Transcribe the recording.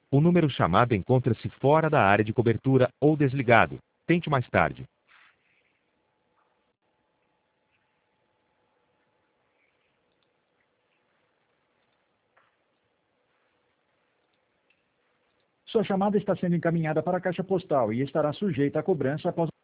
O número chamado encontra-se fora da área de cobertura ou desligado. Tente mais tarde. Sua chamada está sendo encaminhada para a caixa postal e estará sujeita a cobrança após